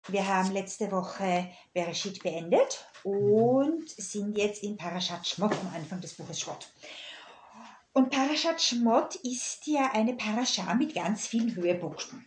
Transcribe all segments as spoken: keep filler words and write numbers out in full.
Wir haben letzte Woche Bereshit beendet und sind jetzt in Parashat Shmot am Anfang des Buches Shmot. Und Parashat Shmot ist ja eine Parascha mit ganz vielen Höhepunkten.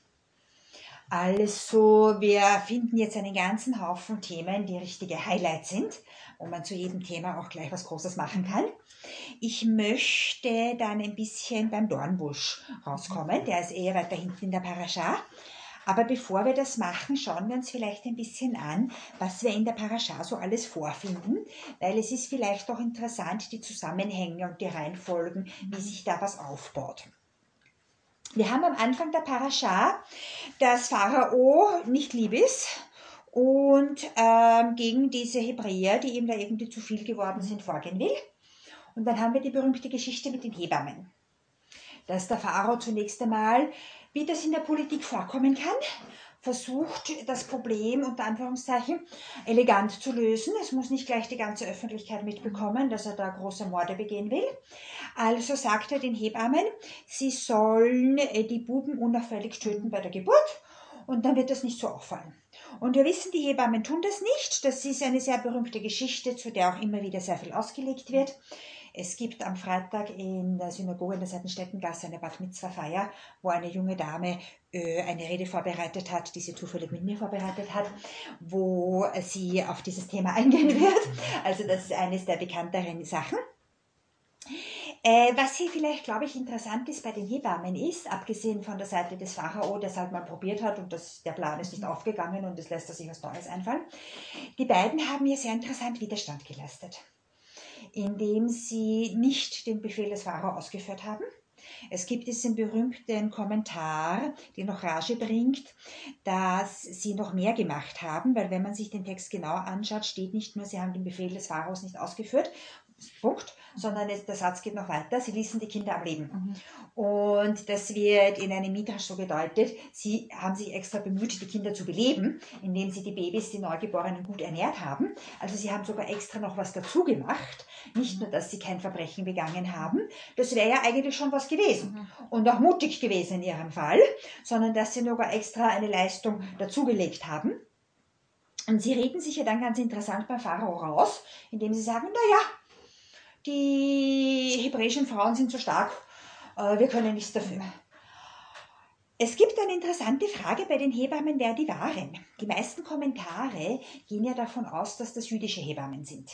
Also wir finden jetzt einen ganzen Haufen Themen, die richtige Highlights sind, wo man zu jedem Thema auch gleich was Großes machen kann. Ich möchte dann ein bisschen beim Dornbusch rauskommen, der ist eher weiter hinten in der Parascha. Aber bevor wir das machen, schauen wir uns vielleicht ein bisschen an, was wir in der Parascha so alles vorfinden, weil es ist vielleicht auch interessant, die Zusammenhänge und die Reihenfolgen, wie sich da was aufbaut. Wir haben am Anfang der Parascha, dass Pharao nicht lieb ist und ähm, gegen diese Hebräer, die ihm da irgendwie zu viel geworden sind, vorgehen will. Und dann haben wir die berühmte Geschichte mit den Hebammen, dass der Pharao zunächst einmal, wie das in der Politik vorkommen kann, versucht, das Problem unter Anführungszeichen elegant zu lösen. Es muss nicht gleich die ganze Öffentlichkeit mitbekommen, dass er da große Morde begehen will. Also sagt er den Hebammen, sie sollen die Buben unauffällig töten bei der Geburt und dann wird das nicht so auffallen. Und wir wissen, die Hebammen tun das nicht. Das ist eine sehr berühmte Geschichte, zu der auch immer wieder sehr viel ausgelegt wird. Es gibt am Freitag in der Synagoge in der Seitenstättengasse eine Bat Mitzvah-Feier, wo eine junge Dame äh, eine Rede vorbereitet hat, die sie zufällig mit mir vorbereitet hat, wo sie auf dieses Thema eingehen wird. Also das ist eines der bekannteren Sachen. Äh, was hier vielleicht, glaube ich, interessant ist bei den Hebammen ist, abgesehen von der Seite des Pharao, der es halt mal probiert hat und das, der Plan ist nicht aufgegangen und es lässt er sich was Neues einfallen, die beiden haben hier sehr interessant Widerstand geleistet, indem sie nicht den Befehl des Pharao ausgeführt haben. Es gibt diesen berühmten Kommentar, den noch Rashi bringt, dass sie noch mehr gemacht haben, weil wenn man sich den Text genau anschaut, steht nicht nur, sie haben den Befehl des Pharaos nicht ausgeführt, Punkt, sondern der Satz geht noch weiter, sie ließen die Kinder am Leben. Mhm. Und das wird in einem Midrash so gedeutet, sie haben sich extra bemüht, die Kinder zu beleben, indem sie die Babys, die Neugeborenen, gut ernährt haben. Also sie haben sogar extra noch was dazu gemacht, nicht nur, dass sie kein Verbrechen begangen haben, das wäre ja eigentlich schon was gewesen mhm. und auch mutig gewesen in ihrem Fall, sondern dass sie sogar extra eine Leistung dazugelegt haben. Und sie reden sich ja dann ganz interessant beim Pharao raus, indem sie sagen, naja, die hebräischen Frauen sind so stark, äh, wir können nichts dafür. Es gibt eine interessante Frage bei den Hebammen, wer die waren. Die meisten Kommentare gehen ja davon aus, dass das jüdische Hebammen sind.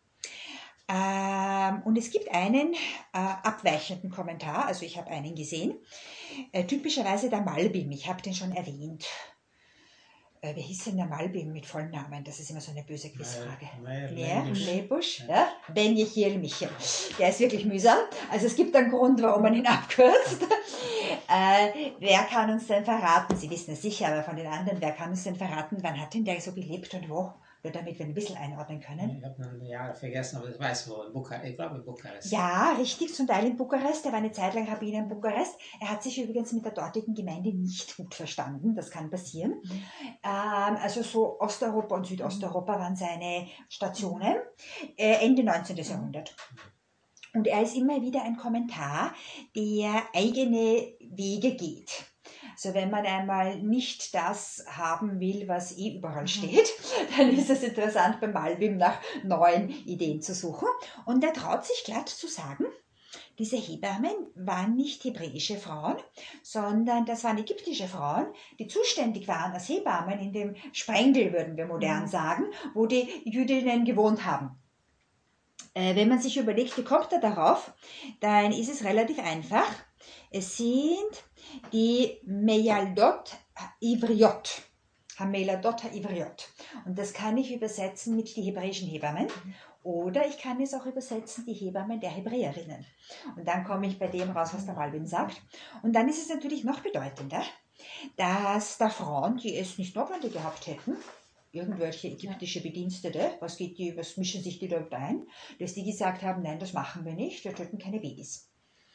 Ähm, und es gibt einen äh, abweichenden Kommentar, also ich habe einen gesehen, äh, typischerweise der Malbim, ich habe den schon erwähnt. Äh, wie hieß denn der Malbim mit vollen Namen? Das ist immer so eine böse Quizfrage. Meir Leibusch, ja? Ben Jechiel Michel. Der ist wirklich mühsam. Also es gibt einen Grund, warum man ihn abkürzt. äh, wer kann uns denn verraten? Sie wissen es sicher, aber von den anderen, wer kann uns denn verraten, wann hat denn der so gelebt und wo? Nur damit wir ein bisschen einordnen können. Ich habe noch die Jahre vergessen, aber ich weiß wo. In Bukarest. Ich glaube in Bukarest. Ja, richtig, zum Teil in Bukarest. Er war eine Zeit lang Rabbiner in Bukarest. Er hat sich übrigens mit der dortigen Gemeinde nicht gut verstanden. Das kann passieren. Mhm. Ähm, also so Osteuropa und Südosteuropa waren seine Stationen. Äh, Ende neunzehnten. Jahrhundert. Und er ist immer wieder ein Kommentar, der eigene Wege geht. Also wenn man einmal nicht das haben will, was eh überall steht, dann ist es interessant, beim Malbim nach neuen Ideen zu suchen. Und er traut sich glatt zu sagen, diese Hebammen waren nicht hebräische Frauen, sondern das waren ägyptische Frauen, die zuständig waren als Hebammen in dem Sprengel, würden wir modern sagen, wo die Jüdinnen gewohnt haben. Äh, wenn man sich überlegt, wie kommt er darauf, dann ist es relativ einfach. Es sind die Meyaldot Ivriot. Hameladot Ivriot. Und das kann ich übersetzen mit die hebräischen Hebammen. Oder ich kann es auch übersetzen, die Hebammen der Hebräerinnen. Und dann komme ich bei dem raus, was der Malbim sagt. Und dann ist es natürlich noch bedeutender, dass da Frauen, die es nicht notwendig gehabt hätten, irgendwelche ägyptische Bedienstete, was, geht die, was mischen sich die dort ein, dass die gesagt haben, nein, das machen wir nicht, wir töten keine Babys.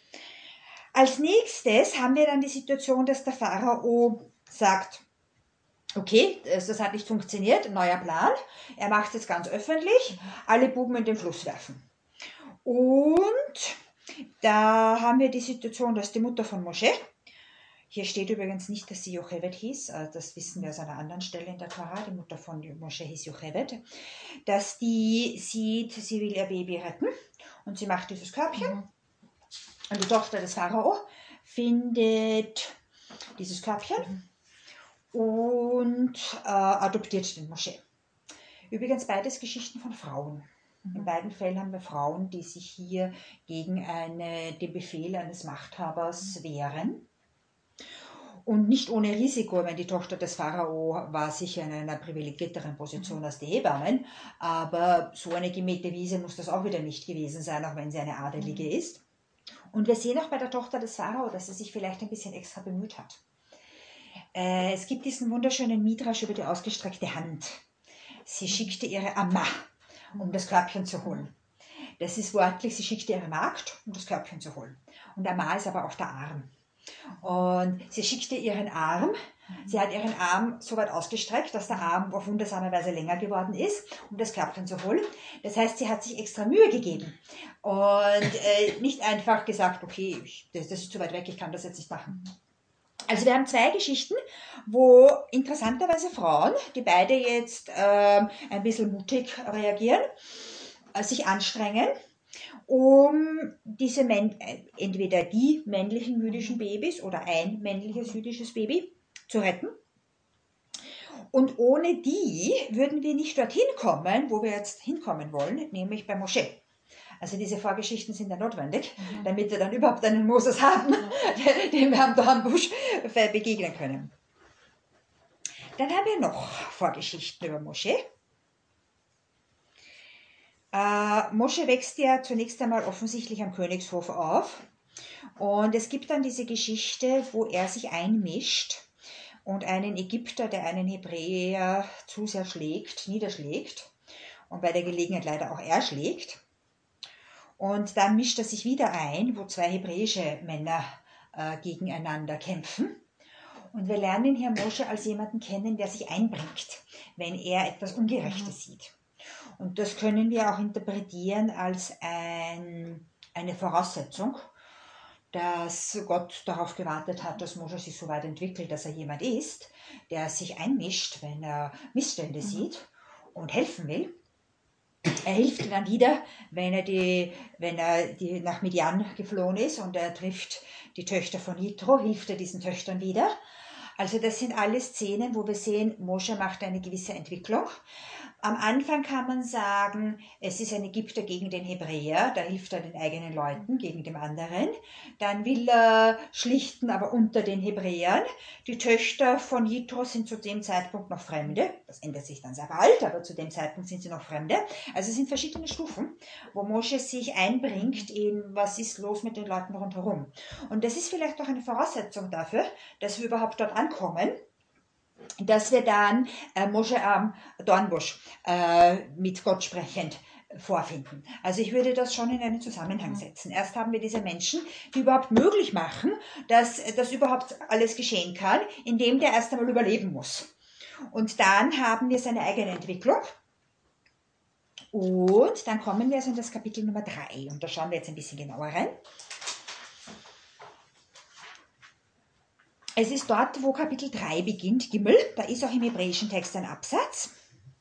Als nächstes haben wir dann die Situation, dass der Pharao sagt, okay, das hat nicht funktioniert, neuer Plan, er macht es jetzt ganz öffentlich, alle Buben in den Fluss werfen. Und da haben wir die Situation, dass die Mutter von Mosche Hier steht übrigens nicht, dass sie Jochebed hieß, das wissen wir aus einer anderen Stelle in der Tora, die Mutter von Mosche hieß Jochebed, dass die sieht, sie will ihr Baby retten und sie macht dieses Körbchen mhm. und die Tochter des Pharao findet dieses Körbchen mhm. und äh, adoptiert den Mosche. Übrigens beides Geschichten von Frauen. Mhm. In beiden Fällen haben wir Frauen, die sich hier gegen eine, den Befehl eines Machthabers mhm. wehren. Und nicht ohne Risiko, wenn die Tochter des Pharao war sicher in einer privilegierteren Position mhm. als die Hebammen, aber so eine gemähte Wiese muss das auch wieder nicht gewesen sein, auch wenn sie eine Adelige mhm. ist. Und wir sehen auch bei der Tochter des Pharao, dass sie sich vielleicht ein bisschen extra bemüht hat. Äh, es gibt diesen wunderschönen Midrash über die ausgestreckte Hand. Sie schickte ihre Amma, um das Körbchen zu holen. Das ist wortlich, sie schickte ihre Magd, um das Körbchen zu holen. Und Amma ist aber auch der Arm. Und sie schickte ihren Arm, sie hat ihren Arm so weit ausgestreckt, dass der Arm auf wundersame Weise länger geworden ist, um das Körbchen zu holen. Das heißt, sie hat sich extra Mühe gegeben und äh, nicht einfach gesagt, okay, ich, das, das ist zu weit weg, ich kann das jetzt nicht machen. Also wir haben zwei Geschichten, wo interessanterweise Frauen, die beide jetzt äh, ein bisschen mutig reagieren, äh, sich anstrengen, um diese Män- entweder die männlichen jüdischen Babys oder ein männliches jüdisches Baby zu retten. Und ohne die würden wir nicht dorthin kommen, wo wir jetzt hinkommen wollen, nämlich bei Mosche. Also diese Vorgeschichten sind ja notwendig, mhm. damit wir dann überhaupt einen Moses haben, mhm. dem wir am Dornbusch begegnen können. Dann haben wir noch Vorgeschichten über Mosche. Äh, Mosche wächst ja zunächst einmal offensichtlich am Königshof auf und es gibt dann diese Geschichte, wo er sich einmischt und einen Ägypter, der einen Hebräer zu sehr schlägt, niederschlägt und bei der Gelegenheit leider auch erschlägt. Und dann mischt er sich wieder ein, wo zwei hebräische Männer äh, gegeneinander kämpfen. Und wir lernen hier Mosche als jemanden kennen, der sich einbringt, wenn er etwas Ungerechtes mhm. sieht. Und das können wir auch interpretieren als ein, eine Voraussetzung, dass Gott darauf gewartet hat, dass Mosche sich so weit entwickelt, dass er jemand ist, der sich einmischt, wenn er Missstände mhm. sieht und helfen will. Er hilft dann wieder, wenn er, die, wenn er die nach Midian geflohen ist und er trifft die Töchter von Jitro, hilft er diesen Töchtern wieder. Also das sind alle Szenen, wo wir sehen, Mosche macht eine gewisse Entwicklung. Am Anfang kann man sagen, es ist ein Ägypter gegen den Hebräer, da hilft er den eigenen Leuten gegen den anderen. Dann will er schlichten, aber unter den Hebräern. Die Töchter von Jitro sind zu dem Zeitpunkt noch Fremde. Das ändert sich dann sehr bald, aber zu dem Zeitpunkt sind sie noch Fremde. Also es sind verschiedene Stufen, wo Mosche sich einbringt in, was ist los mit den Leuten rundherum. Und das ist vielleicht auch eine Voraussetzung dafür, dass wir überhaupt dort ankommen, dass wir dann äh, Mosche am Dornbusch äh, mit Gott sprechend vorfinden. Also ich würde das schon in einen Zusammenhang setzen. Erst haben wir diese Menschen, die überhaupt möglich machen, dass das überhaupt alles geschehen kann, indem der erst einmal überleben muss. Und dann haben wir seine eigene Entwicklung. Und dann kommen wir also in das Kapitel Nummer drei. Und da schauen wir jetzt ein bisschen genauer rein. Es ist dort, wo Kapitel drei beginnt, Gimel. Da ist auch im hebräischen Text ein Absatz.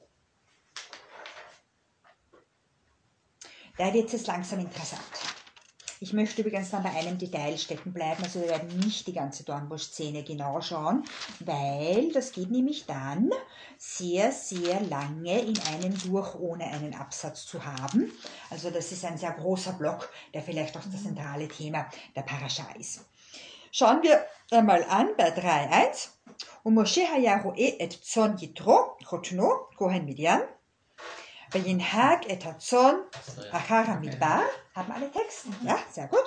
Da wird es jetzt langsam interessant. Ich möchte übrigens dann bei einem Detail stecken bleiben. Also wir werden nicht die ganze Dornbusch-Szene genau schauen, weil das geht nämlich dann sehr, sehr lange in einem durch, ohne einen Absatz zu haben. Also das ist ein sehr großer Block, der vielleicht auch das zentrale Thema der Parascha ist. Schauen wir einmal an bei drei eins. Und Moshe haya roe et zon Jitro, chotno, Kohen Midian, vayinhag et hazon achar hamidbar. Haben alle Texte? Ja, sehr gut.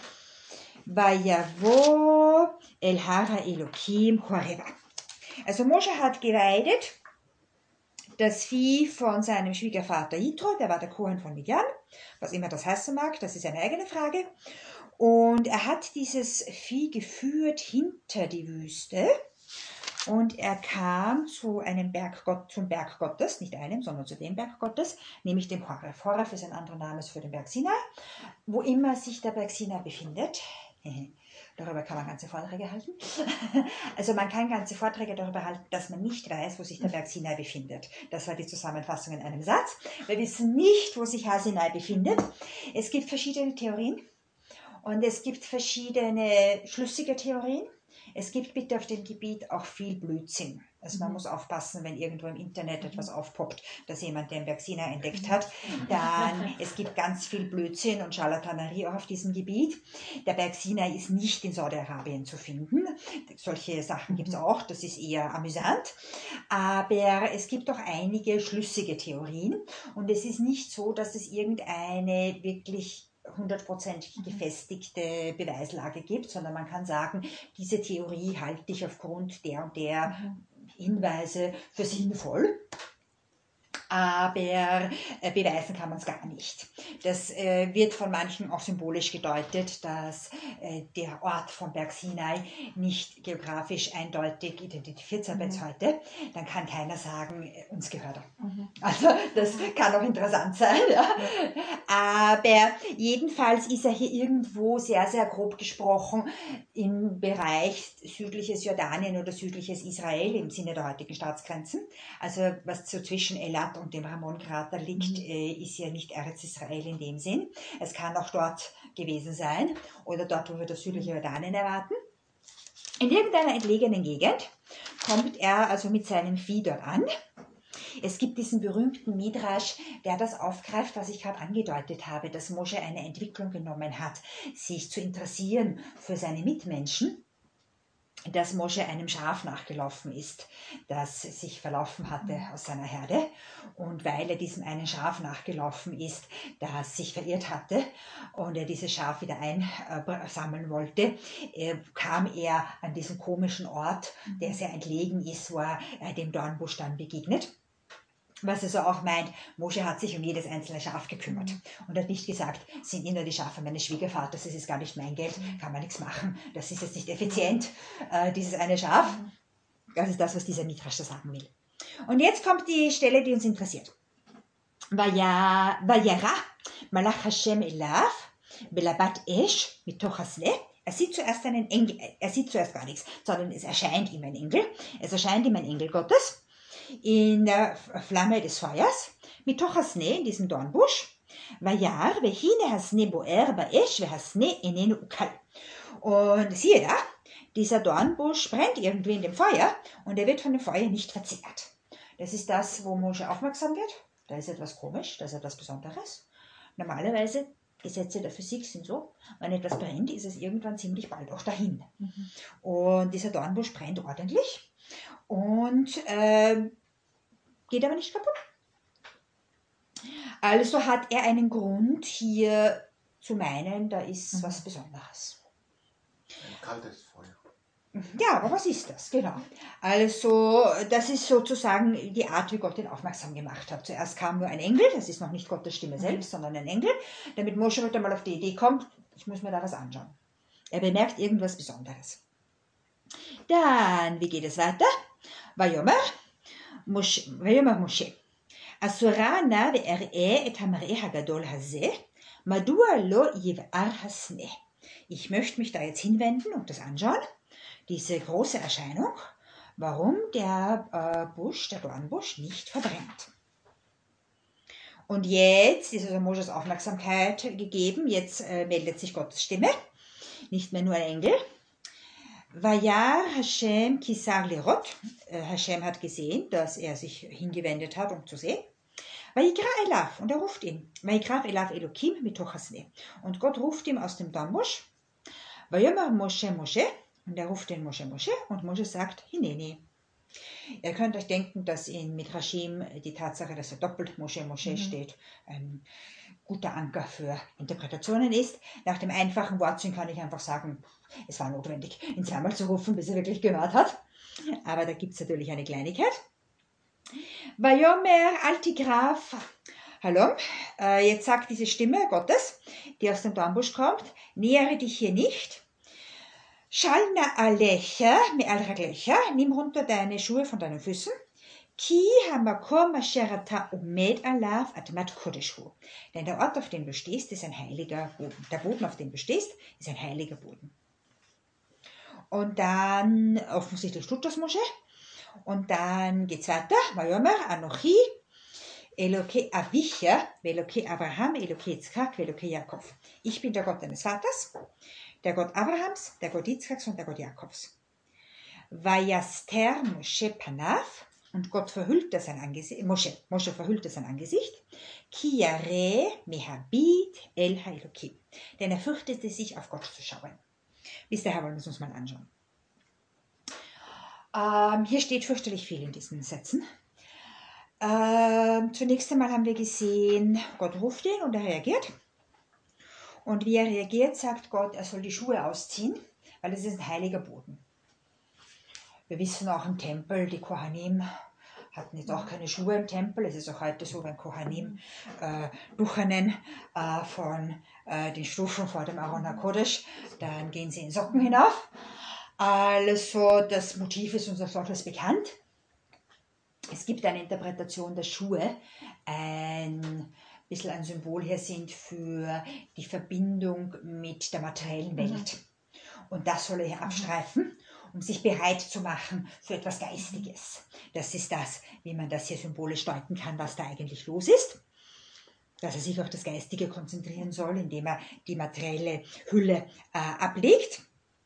Vayavo el hara Elokim Horeva. Also Moshe hat geweidet das Vieh von seinem Schwiegervater Jitro, der war der Kohen von Midian, was immer das heißen mag, das ist eine eigene Frage. Und er hat dieses Vieh geführt hinter die Wüste und er kam zu einem Berggott, zum Berg Gottes, nicht einem, sondern zu dem Berg Gottes, nämlich dem Horeb. Horeb ist ein anderer Name für den Berg Sinai, wo immer sich der Berg Sinai befindet. Darüber kann man ganze Vorträge halten. Also man kann ganze Vorträge darüber halten, dass man nicht weiß, wo sich der Berg Sinai befindet. Das war die Zusammenfassung in einem Satz. Wir wissen nicht, wo sich Har Sinai befindet. Es gibt verschiedene Theorien und es gibt verschiedene schlüssige Theorien. Es gibt bitte auf dem Gebiet auch viel Blödsinn. Also man muss aufpassen, wenn irgendwo im Internet etwas aufpoppt, dass jemand den Berg Sinai entdeckt hat. Dann, es gibt ganz viel Blödsinn und Scharlatanerie auch auf diesem Gebiet. Der Berg Sinai ist nicht in Saudi-Arabien zu finden. Solche Sachen gibt es auch, das ist eher amüsant. Aber es gibt auch einige schlüssige Theorien. Und es ist nicht so, dass es irgendeine wirklich hundertprozentig gefestigte Beweislage gibt, sondern man kann sagen, diese Theorie halte ich aufgrund der und der Hinweise für sinnvoll. Aber äh, beweisen kann man es gar nicht. Das äh, wird von manchen auch symbolisch gedeutet, dass äh, der Ort von Berg Sinai nicht geografisch eindeutig identifiziert sei bis heute. Dann kann keiner sagen, äh, uns gehört er. Mhm. Also das kann auch interessant sein. Ja. Aber jedenfalls ist er hier irgendwo sehr, sehr grob gesprochen im Bereich südliches Jordanien oder südliches Israel im Sinne der heutigen Staatsgrenzen. Also was so zwischen Elat und dem Ramon-Krater liegt, mhm. äh, ist ja nicht Eretz Israel in dem Sinn. Es kann auch dort gewesen sein oder dort, wo wir das südliche Jordanien erwarten. In irgendeiner entlegenen Gegend kommt er also mit seinem Vieh dort an. Es gibt diesen berühmten Midrash, der das aufgreift, was ich gerade angedeutet habe, dass Mosche eine Entwicklung genommen hat, sich zu interessieren für seine Mitmenschen, dass Mosche einem Schaf nachgelaufen ist, das sich verlaufen hatte aus seiner Herde. Und weil er diesem einen Schaf nachgelaufen ist, das sich verirrt hatte und er dieses Schaf wieder einsammeln wollte, kam er an diesen komischen Ort, der sehr entlegen ist, wo er dem Dornbusch dann begegnet. Was also auch meint, Mosche hat sich um jedes einzelne Schaf gekümmert und hat nicht gesagt, sind eh nur die Schafe meines Schwiegervaters, das ist gar nicht mein Geld, kann man nichts machen, das ist jetzt nicht effizient, äh, dieses eine Schaf. Das ist das, was dieser Midrash sagen will. Und jetzt kommt die Stelle, die uns interessiert. Vayera malach Hashem elav belabat esh mitoch hasneh. Er sieht zuerst einen Engel, er sieht zuerst gar nichts, sondern es erscheint ihm ein Engel. Es erscheint ihm ein Engel Gottes in der Flamme des Feuers, mitoch hasneh, in diesem Dornbusch. Vayar vehine hasneh boer baesh vehasneh enenu ukal. Und siehe da, dieser Dornbusch brennt irgendwie in dem Feuer und er wird von dem Feuer nicht verzehrt. Das ist das, wo Mosche aufmerksam wird. Da ist etwas komisch, da ist etwas Besonderes. Normalerweise, Gesetze der Physik sind so, wenn etwas brennt, ist es irgendwann ziemlich bald auch dahin. Mhm. Und dieser Dornbusch brennt ordentlich und äh, geht aber nicht kaputt. Also hat er einen Grund hier zu meinen, da ist mhm. was Besonderes. Ein kaltes Feuer. Ja, aber was ist das? Genau. Also, das ist sozusagen die Art, wie Gott ihn aufmerksam gemacht hat. Zuerst kam nur ein Engel, das ist noch nicht Gottes Stimme mhm. selbst, sondern ein Engel, damit Mosche heute mal auf die Idee kommt, ich muss mir da was anschauen. Er bemerkt irgendwas Besonderes. Dann, wie geht es weiter? Vayomer Moshe, Vayomer Moshe. Asura na ve'er'e et hamare hagadol hazeh, madua lo yiv'ar hasneh. Ich möchte mich da jetzt hinwenden und das anschauen. Diese große Erscheinung, warum der äh, Busch, der Dornbusch, nicht verbrennt. Und jetzt ist also Moses Aufmerksamkeit gegeben, jetzt äh, meldet sich Gottes Stimme, nicht mehr nur ein Engel. Vayar Hashem kisar lirot, äh, Hashem hat gesehen, dass er sich hingewendet hat, um zu sehen. Vayikra elav, und er ruft ihn. Vayikra elav Elokim mitoch hasneh. Und Gott ruft ihm aus dem Dornbusch. Vayomer Moshe Moshe. Und er ruft den Moshe Moshe und Moshe sagt, Hineni. Ihr könnt euch denken, dass in Midrashim die Tatsache, dass er doppelt Moshe Moshe mhm. steht, ein guter Anker für Interpretationen ist. Nach dem einfachen Wortsinn kann ich einfach sagen, es war notwendig, ihn zweimal zu rufen, bis er wirklich gehört hat. Aber da gibt es natürlich eine Kleinigkeit. Vayomer Altigraf. Hallo, jetzt sagt diese Stimme Gottes, die aus dem Dornbusch kommt, nähere dich hier nicht. Shalna alecha me al raglecha, nimm runter deine Schuhe von deinen Füßen. Ki hamakom asher ata umed alav admat kodeshu. Denn der Ort, auf dem du stehst, ist ein heiliger Boden. Der Boden, auf dem du stehst, ist ein heiliger Boden. Und dann offensichtlich tut das Mosche. Und dann geht's weiter. Vayomer Anochi Eloke Avicha, Veloke Abraham, Eloke Yitzchak, Veloke Jakob. Ich bin der Gott deines Vaters, der Gott Abrahams, der Gott Yitzchaks und der Gott Jakobs. Vayaster Moshe Panav, und Gott verhüllte sein Angesicht, Moshe, Moshe verhüllte sein Angesicht, Ki Yareh Mehabit El Haelokim, denn er fürchtete sich, auf Gott zu schauen. Bis daher wollen wir es uns mal anschauen. Ähm, hier steht fürchterlich viel in diesen Sätzen. Ähm, zunächst einmal haben wir gesehen, Gott ruft ihn und er reagiert. Und wie er reagiert, sagt Gott, er soll die Schuhe ausziehen, weil es ist ein heiliger Boden. Wir wissen auch im Tempel, die Kohanim hatten jetzt auch keine Schuhe im Tempel. Es ist auch heute so, wenn Kohanim äh, durchrennen äh, von äh, den Stufen vor dem Aron HaKodesh, dann gehen sie in Socken hinauf. Also das Motiv ist uns als solches bekannt. Es gibt eine Interpretation, dass Schuhe ein bisschen ein Symbol hier sind für die Verbindung mit der materiellen Welt. Und das soll er hier abstreifen, um sich bereit zu machen für etwas Geistiges. Das ist das, wie man das hier symbolisch deuten kann, was da eigentlich los ist. Dass er sich auf das Geistige konzentrieren soll, indem er die materielle Hülle äh, ablegt.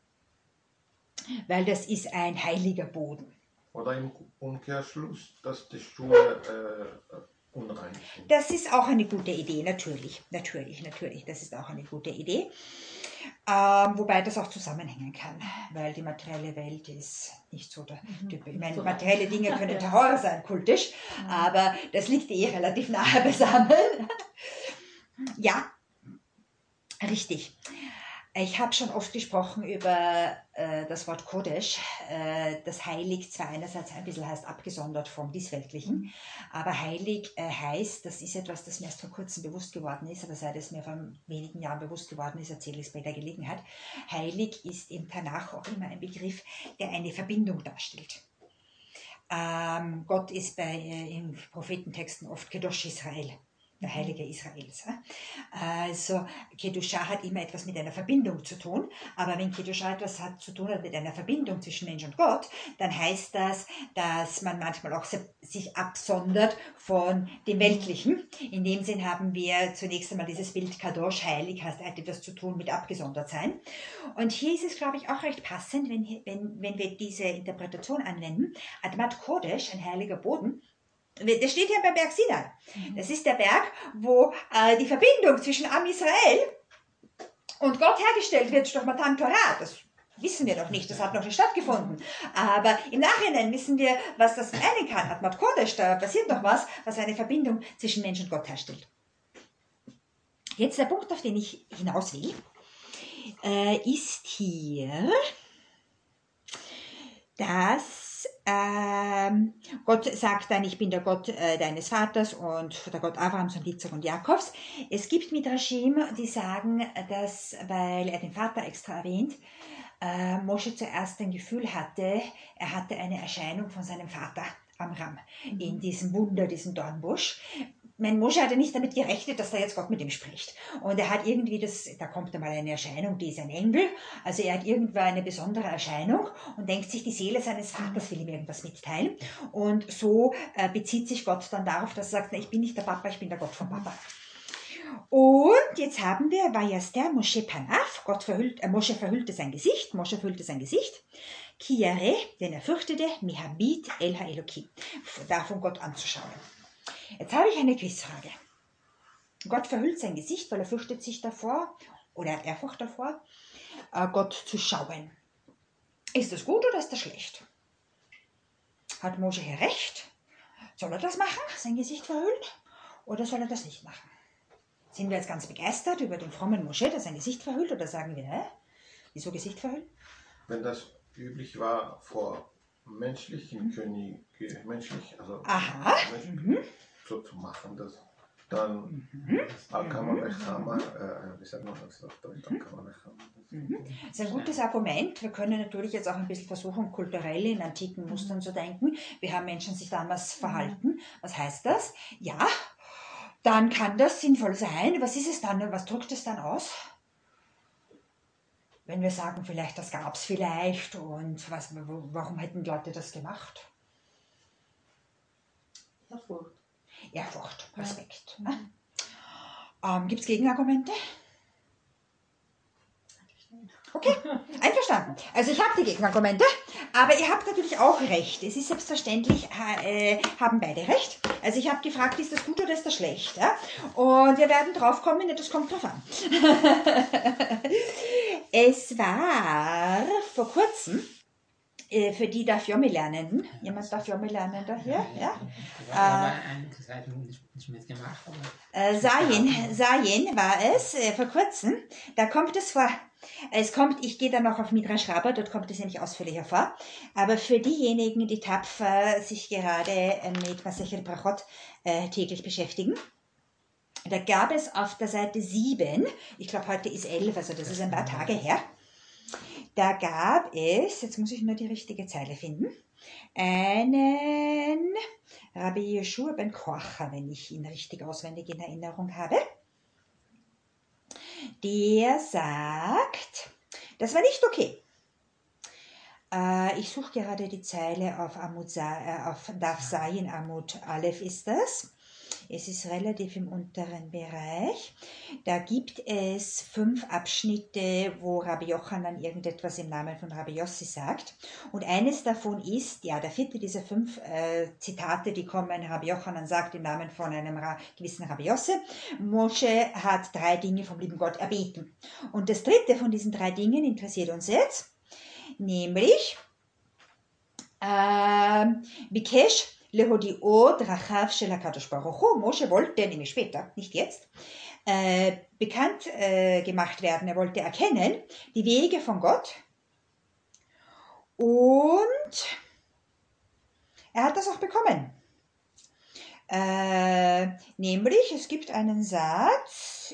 Weil das ist ein heiliger Boden. Oder im Umkehrschluss, dass die Schuhe äh, unrein sind. Das ist auch eine gute Idee, natürlich, natürlich, natürlich, das ist auch eine gute Idee. Ähm, wobei das auch zusammenhängen kann, weil die materielle Welt ist nicht so der Typ. Ich meine, materielle Dinge können Terror sein, kultisch, aber das liegt eh relativ nahe beisammen. Ja, richtig. Ich habe schon oft gesprochen über äh, das Wort Kodesh, äh, das heilig zwar einerseits ein bisschen heißt abgesondert vom Diesweltlichen, aber heilig äh, heißt, das ist etwas, das mir erst vor kurzem bewusst geworden ist, aber seit es mir vor wenigen Jahren bewusst geworden ist, erzähle ich es bei der Gelegenheit. Heilig ist im Tanach auch immer ein Begriff, der eine Verbindung darstellt. Ähm, Gott ist bei, äh, in Prophetentexten oft Kedosh Israel. Der Heilige Israels. Also Kedusha hat immer etwas mit einer Verbindung zu tun, aber wenn Kedusha etwas hat zu tun hat mit einer Verbindung zwischen Mensch und Gott, dann heißt das, dass man manchmal auch sich absondert von dem Weltlichen. In dem Sinn haben wir zunächst einmal dieses Bild Kadosh, heilig, hat etwas zu tun mit abgesondert sein. Und hier ist es, glaube ich, auch recht passend, wenn, wenn, wenn wir diese Interpretation anwenden. Admat Kodesh, ein heiliger Boden, das steht ja beim Berg Sinai. Das ist der Berg, wo äh, die Verbindung zwischen Am Israel und Gott hergestellt wird durch Matan Torah. Das wissen wir noch nicht, das hat noch nicht stattgefunden. Aber im Nachhinein wissen wir, was das meinen kann. Admat Kodesh, da passiert noch was, was eine Verbindung zwischen Mensch und Gott herstellt. Jetzt der Punkt, auf den ich hinaus will, äh, ist hier, dass Ähm, Gott sagt dann, ich bin der Gott äh, deines Vaters und der Gott Abrahams und Yitzchak und Jakobs. Es gibt Midrashim, die sagen, dass, weil er den Vater extra erwähnt, äh, Moshe zuerst ein Gefühl hatte, er hatte eine Erscheinung von seinem Vater Amram mhm. in diesem Wunder, diesem Dornbusch. Mein Moshe hatte nicht damit gerechnet, dass da jetzt Gott mit ihm spricht. Und er hat irgendwie das, da kommt einmal eine Erscheinung, die ist ein Engel. Also er hat irgendwo eine besondere Erscheinung und denkt sich, die Seele seines Vaters will ihm irgendwas mitteilen. Und so äh, bezieht sich Gott dann darauf, dass er sagt, na, ich bin nicht der Papa, ich bin der Gott vom Papa. Und jetzt haben wir, Vayaster Moshe Panav, Gott verhüllt, äh, Moshe verhüllte sein Gesicht, Moshe verhüllte sein Gesicht. Ki Yareh, denn er fürchtete, Mehabit El Haelokim, davon Gott anzuschauen. Jetzt habe ich eine Quizfrage. Gott verhüllt sein Gesicht, weil er fürchtet sich davor, oder er hat Ehrfurcht davor, Gott zu schauen. Ist das gut oder ist das schlecht? Hat Moshe hier recht? Soll er das machen, sein Gesicht verhüllen, oder soll er das nicht machen? Sind wir jetzt ganz begeistert über den frommen Moshe, der sein Gesicht verhüllt, oder sagen wir, hä? Wieso Gesicht verhüllen? Wenn das üblich war vor menschlichen Königen, menschlich, also Aha. menschlich, Mhm. so zu machen, das, dann Mhm. kann man Lechama, äh, wie sagt man das auf Deutsch, dann kann man Lechama. Mhm. Das ist ein gutes Argument. Wir können natürlich jetzt auch ein bisschen versuchen, kulturell in antiken Mustern zu denken. Wie haben Menschen sich damals verhalten? Was heißt das? Ja, dann kann das sinnvoll sein. Was ist es dann? Was drückt es dann aus? Wenn wir sagen, vielleicht das gab es vielleicht und was, warum hätten Leute das gemacht? Ehrfurcht. Ehrfurcht, Respekt. Ja. Ne? Ähm, Gibt es Gegenargumente? Okay, einverstanden. Also ich habe die Gegenargumente, aber ihr habt natürlich auch recht. Es ist selbstverständlich, äh, haben beide recht. Also ich habe gefragt, ist das gut oder ist das schlecht? Ja? Und wir werden drauf kommen, das kommt drauf an. Es war vor kurzem, äh, für die Dafyomi-Lernenden, jemand Dafyomi-Lernender hier? Ja? Ich habe einige Seiten nicht, nicht mitgemacht. Aber Äh, Sayin, Sayin war es, äh, vor kurzem, da kommt es vor. Es kommt, ich gehe dann noch auf Midrash Rabbah, dort kommt es nämlich ausführlicher vor. Aber für diejenigen, die tapfer sich gerade äh, mit Masechet Brachot äh, täglich beschäftigen, da gab es auf der Seite sieben, ich glaube heute ist elf, also das ist ein paar Tage her, da gab es, jetzt muss ich nur die richtige Zeile finden, einen Rabbi Yeshua ben Korcha, wenn ich ihn richtig auswendig in Erinnerung habe, der sagt, das war nicht okay. Äh, ich suche gerade die Zeile auf, Amud, äh, auf Daf Zayin Amud Aleph ist das. Es ist relativ im unteren Bereich. Da gibt es fünf Abschnitte, wo Rabbi Yochanan irgendetwas im Namen von Rabbi Yossi sagt. Und eines davon ist, ja, der vierte dieser fünf äh, Zitate, die kommen, Rabbi Yochanan sagt im Namen von einem Ra- gewissen Rabbi Yossi, Mosche hat drei Dinge vom lieben Gott erbeten. Und das dritte von diesen drei Dingen interessiert uns jetzt, nämlich äh, Bikesh Lehodiot Rachav Shel HaKadosh Baruch Hu. Moshe wollte, nämlich später, nicht jetzt, äh, bekannt äh, gemacht werden. Er wollte erkennen die Wege von Gott und er hat das auch bekommen. Äh, nämlich, es gibt einen Satz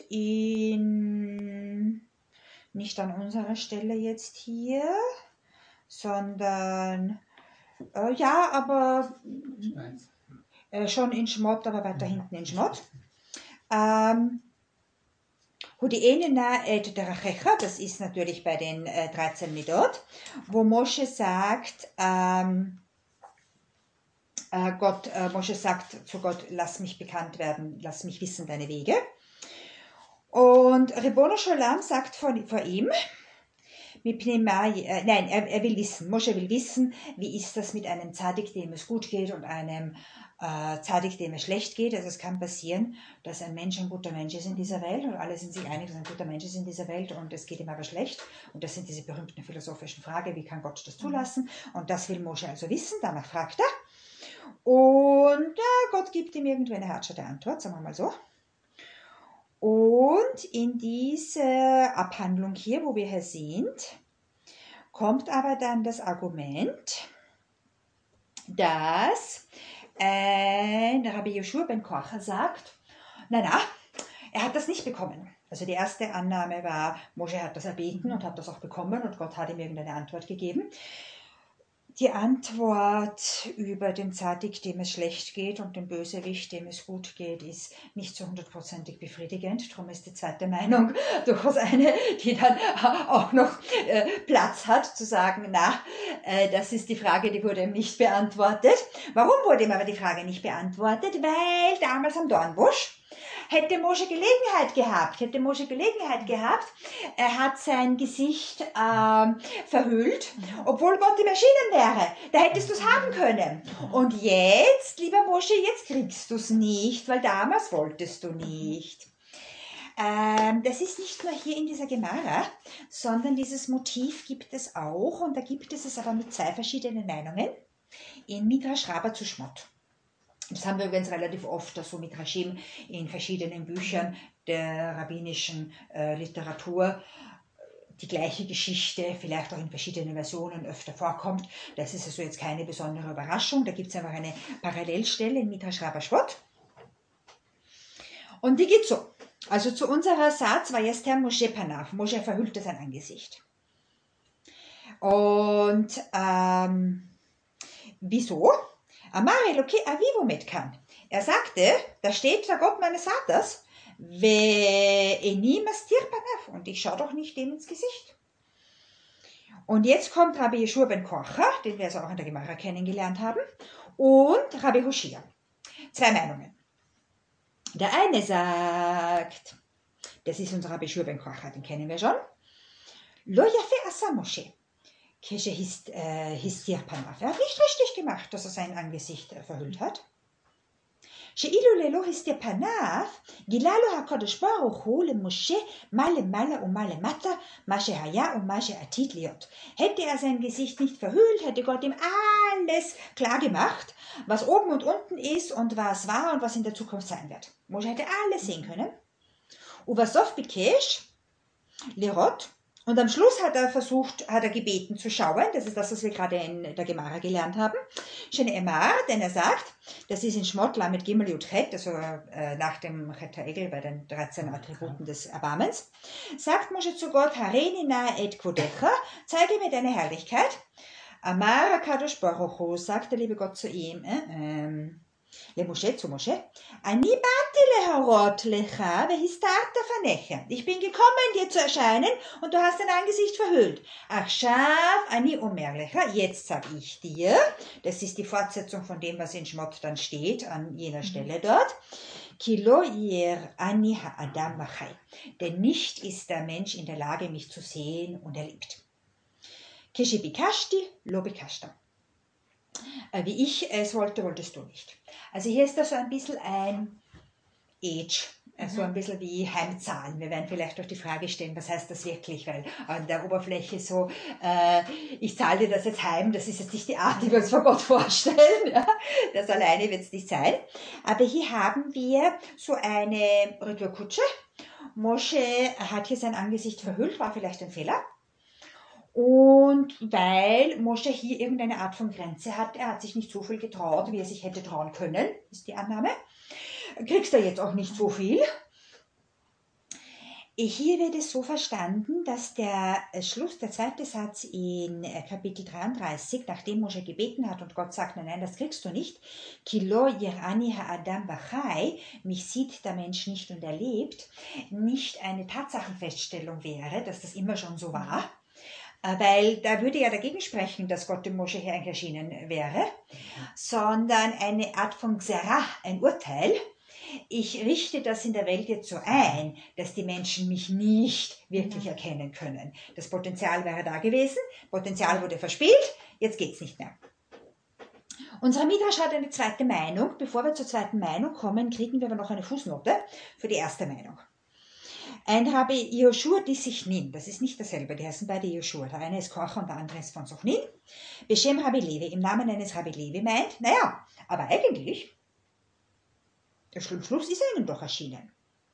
in, nicht an unserer Stelle jetzt hier, sondern Äh, ja, aber äh, schon in Schmott, aber weiter hinten in Schmott. Ähm, Hudienena et Derachecha, das ist natürlich bei den äh, dreizehn Midot, wo Mosche sagt, ähm, äh, Gott, äh, Mosche sagt zu Gott, lass mich bekannt werden, lass mich wissen deine Wege. Und Ribono Sholem sagt vor, vor ihm, Mit Pneumai, äh, nein, er, er will wissen, Mosche will wissen, wie ist das mit einem Zadik, dem es gut geht und einem äh, Zadik, dem es schlecht geht. Also es kann passieren, dass ein Mensch ein guter Mensch ist in dieser Welt und alle sind sich einig, dass ein guter Mensch ist in dieser Welt und es geht ihm aber schlecht. Und das sind diese berühmten philosophischen Fragen, wie kann Gott das zulassen? Und das will Mosche also wissen, danach fragt er. Und ja, Gott gibt ihm irgendwie eine hartschöne Antwort, sagen wir mal so. Und in dieser Abhandlung hier, wo wir hier sind, kommt aber dann das Argument, dass äh, Rabbi Yeshua ben Korcha sagt, na na, er hat das nicht bekommen. Also die erste Annahme war, Mosche hat das erbeten und hat das auch bekommen und Gott hat ihm irgendeine Antwort gegeben. Die Antwort über den Zadik, dem es schlecht geht, und den Bösewicht, dem es gut geht, ist nicht so hundertprozentig befriedigend. Darum ist die zweite Meinung durchaus eine, die dann auch noch äh, Platz hat, zu sagen, na, äh, das ist die Frage, die wurde ihm nicht beantwortet. Warum wurde ihm aber die Frage nicht beantwortet? Weil damals am Dornbusch hätte Mosche Gelegenheit gehabt, hätte Mosche Gelegenheit gehabt, er hat sein Gesicht äh, verhüllt, obwohl Gott ihm erschienen wäre. Da hättest du es haben können. Und jetzt, lieber Mosche, jetzt kriegst du es nicht, weil damals wolltest du nicht. Ähm, das ist nicht nur hier in dieser Gemara, sondern dieses Motiv gibt es auch, und da gibt es es aber mit zwei verschiedenen Meinungen, in Midrash Rabbah zu Schmott. Das haben wir übrigens relativ oft, so mit Rashim in verschiedenen Büchern der rabbinischen äh, Literatur die gleiche Geschichte, vielleicht auch in verschiedenen Versionen öfter vorkommt. Das ist also jetzt keine besondere Überraschung. Da gibt es einfach eine Parallelstelle in Midrash Rabbah Shmot. Und die geht so. Also zu unserer Satz war jetzt der Moshe Panav. Moshe verhüllte sein Angesicht. Und ähm, wieso? Amar Eloke avivu metkan. Er sagte, da steht der Gott meines Vaters, ve eni mastir panav, und ich schaue doch nicht dem ins Gesicht. Und jetzt kommt Rabbi Jeschua ben Korcha, den wir also auch in der Gemara kennengelernt haben, und Rabbi Hoshea. Zwei Meinungen. Der eine sagt, das ist unser Rabbi Jeschua ben Korcha, den kennen wir schon, Lo yafe asa Moshe, keshe histir panav. Er hat nicht richtig gemacht, dass er sein Angesicht verhüllt hat. שאילו ללא הסתר פניו, גילה לו הקדוש ברוך הוא למשה מה למעלה ומה למטה, מה שהיה ומה שעתיד להיות. Hätte er sein Gesicht nicht verhüllt, hätte Gott ihm alles klar gemacht, was oben und unten ist und was war und was in der Zukunft sein wird. Moshe hätte alles sehen können. ובסוף ביקש לראות, und am Schluss hat er versucht, hat er gebeten zu schauen, das ist das, was wir gerade in der Gemara gelernt haben, Shene Emar, denn er sagt, das ist in Shmot Lamed Gimel Yud Chet, also äh, nach dem Chet HaEgel bei den dreizehn Attributen des Erbarmens, sagt Moshe zu Gott, Hareni na et kvodecha, zeige mir deine Herrlichkeit. Amar HaKadosh Baruch Hu, sagt der liebe Gott zu ihm, äh, ähm, למשה zu Moshe, אני באתי להראות לך והסתרת פניך. Ich bin gekommen, dir zu erscheinen und du hast dein Angesicht verhüllt. עכשיו אני אומר לך, jetzt sag ich dir, das ist die Fortsetzung von dem, was in Shmot dann steht, an jener Stelle dort, כי לא יראני האדם בחי. Denn nicht ist der Mensch in der Lage, mich zu sehen und er lebt. כשביקשתי, לא ביקשת. Wie ich es wollte, wolltest du nicht. Also hier ist da so ein bisschen ein Age, so ein bisschen wie Heimzahlen. Wir werden vielleicht auch die Frage stellen, was heißt das wirklich? Weil an der Oberfläche so, äh, ich zahle dir das jetzt heim, das ist jetzt nicht die Art, die wir uns vor Gott vorstellen. Ja? Das alleine wird es nicht sein. Aber hier haben wir so eine Retourkutsche. Moshe hat hier sein Angesicht verhüllt, war vielleicht ein Fehler. Und weil Moshe hier irgendeine Art von Grenze hat, er hat sich nicht so viel getraut, wie er sich hätte trauen können, ist die Annahme, kriegst du jetzt auch nicht so viel. Hier wird es so verstanden, dass der Schluss, der zweite Satz in Kapitel dreiunddreißig, nachdem Moshe gebeten hat und Gott sagt, nein, nein, das kriegst du nicht, Kilo yirani ha'adam bachai, mich sieht der Mensch nicht und er lebt, nicht eine Tatsachenfeststellung wäre, dass das immer schon so war. Weil da würde ja dagegen sprechen, dass Gott dem Moshe hier erschienen wäre, sondern eine Art von Gzera, ein Urteil. Ich richte das in der Welt jetzt so ein, dass die Menschen mich nicht wirklich erkennen können. Das Potenzial wäre da gewesen, Potenzial wurde verspielt, jetzt geht's nicht mehr. Unser Midrash hat eine zweite Meinung. Bevor wir zur zweiten Meinung kommen, kriegen wir aber noch eine Fußnote für die erste Meinung. Ein Rabbi Jehoshua die Sichnin, das ist nicht dasselbe, die heißen beide Jehoshua. Der eine ist Korcha und der andere ist von Sochnin. Beshem Rabbi Levi, im Namen eines Rabbi Levi meint, naja, aber eigentlich, der Schluss ist einem doch erschienen.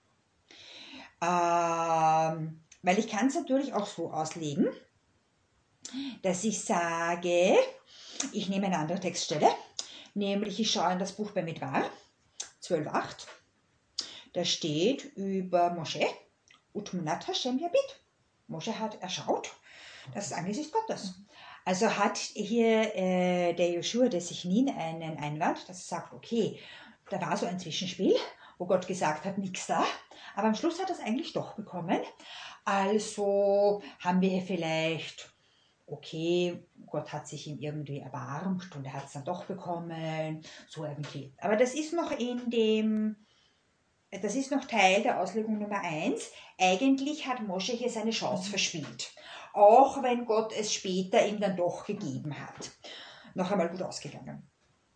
Ähm, weil ich kann es natürlich auch so auslegen, dass ich sage, ich nehme eine andere Textstelle, nämlich ich schaue in das Buch bei Midbar, zwölf acht. Da steht über Moshe, Utmunat Hashem Yabit. Moshe hat erschaut, das Angesicht Gottes. Also hat hier äh, der Jehoshua der Sichnin einen Einwand, dass er sagt, okay, da war so ein Zwischenspiel, wo Gott gesagt hat, nichts da, aber am Schluss hat er es eigentlich doch bekommen. Also haben wir hier vielleicht, okay, Gott hat sich ihm irgendwie erbarmt und er hat es dann doch bekommen, so irgendwie. Aber das ist noch in dem... Das ist noch Teil der Auslegung Nummer eins. Eigentlich hat Moshe hier seine Chance verspielt. Auch wenn Gott es später ihm dann doch gegeben hat. Noch einmal gut ausgegangen.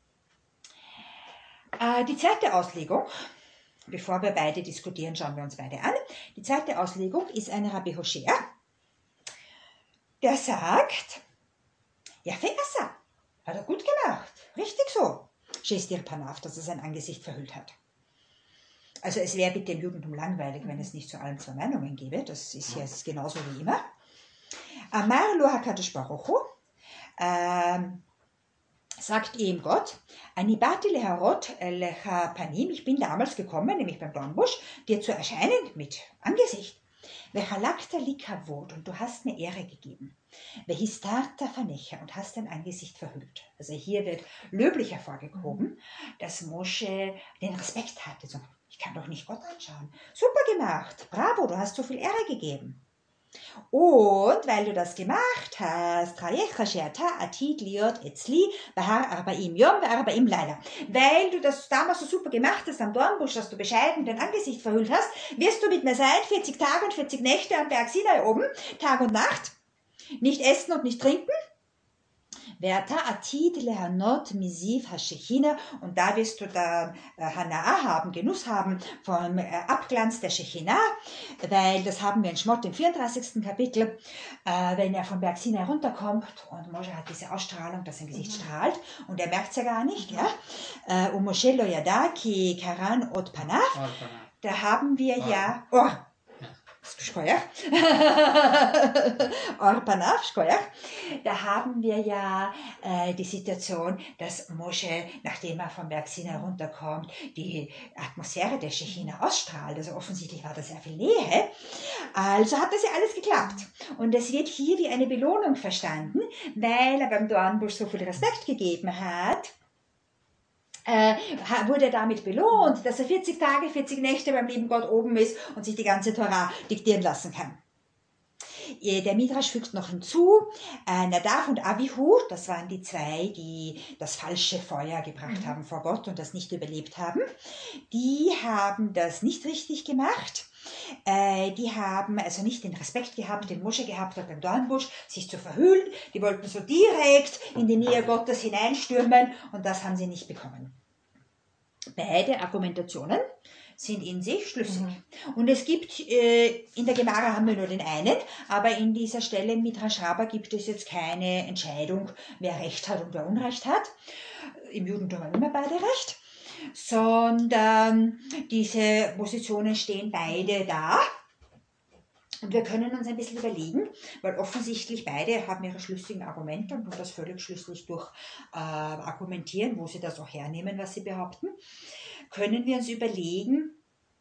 Äh, die zweite Auslegung, bevor wir beide diskutieren, schauen wir uns beide an. Die zweite Auslegung ist eine Rabbi Hoshea, der sagt, ja, Feasa, hat er gut gemacht, richtig so. Shestir Panav, dass er sein Angesicht verhüllt hat. Also es wäre bitte Judentum langweilig, wenn es nicht zu allen zwei Meinungen gäbe. Das ist jetzt genauso wie immer. Amar lo HaKadosh Baruch Hu, ähm, sagt ihm Gott, Ani bati leharot lecha panim, ich bin damals gekommen, nämlich beim Dornbusch, dir zu erscheinen mit Angesicht. Vechalakta li kavod, und du hast mir Ehre gegeben. Vehistarta fanecha, und hast dein Angesicht verhüllt. Also hier wird löblich hervorgehoben, dass Moshe den Respekt hatte. So, ich kann doch nicht Gott anschauen. Super gemacht, bravo, du hast so viel Ehre gegeben. Und weil du das gemacht hast, weil du das damals so super gemacht hast am Dornbusch, dass du bescheiden dein Angesicht verhüllt hast, wirst du mit mir sein, vierzig Tage und vierzig Nächte am Berg Sinai oben, Tag und Nacht, nicht essen und nicht trinken. Und da wirst du dann äh, Hanaa haben, Genuss haben vom äh, Abglanz der Shechinah, weil das haben wir in Schmott im vierunddreißigsten Kapitel, äh, wenn er vom Berg Sinai runterkommt und Moshe hat diese Ausstrahlung, dass sein Gesicht mhm. strahlt und er merkt es ja gar nicht. Mhm. Ja? Äh, und Moshe lo yada ki karan ot panav, da haben wir oh. ja... Oh, Skoja. Orpanav, Skoja. Da haben wir ja äh, die Situation, dass Moshe, nachdem er vom Berg Sinai runterkommt, die Atmosphäre der Shechinah ausstrahlt. Also offensichtlich war da sehr viel Nähe. Also hat das ja alles geklappt. Und es wird hier wie eine Belohnung verstanden, weil er beim Dornbusch so viel Respekt gegeben hat. Äh, wurde er damit belohnt, dass er vierzig Tage, vierzig Nächte beim lieben Gott oben ist und sich die ganze Torah diktieren lassen kann. Der Midrash fügt noch hinzu, äh, Nadav und Abihu, das waren die zwei, die das falsche Feuer gebracht mhm. haben vor Gott und das nicht überlebt haben. Die haben das nicht richtig gemacht. Äh, die haben also nicht den Respekt gehabt, den Moshe gehabt hat beim Dornbusch, sich zu verhüllen. Die wollten so direkt in die Nähe Gottes hineinstürmen und das haben sie nicht bekommen. Beide Argumentationen sind in sich schlüssig. Mhm. Und es gibt, äh, in der Gemara haben wir nur den einen, aber in dieser Stelle im Midrash Rabbah gibt es jetzt keine Entscheidung, wer Recht hat und wer Unrecht hat. Im Judentum haben immer beide Recht. Sondern diese Positionen stehen beide da. Und wir können uns ein bisschen überlegen, weil offensichtlich beide haben ihre schlüssigen Argumente und das völlig schlüssig durch äh, argumentieren, wo sie das auch hernehmen, was sie behaupten, können wir uns überlegen,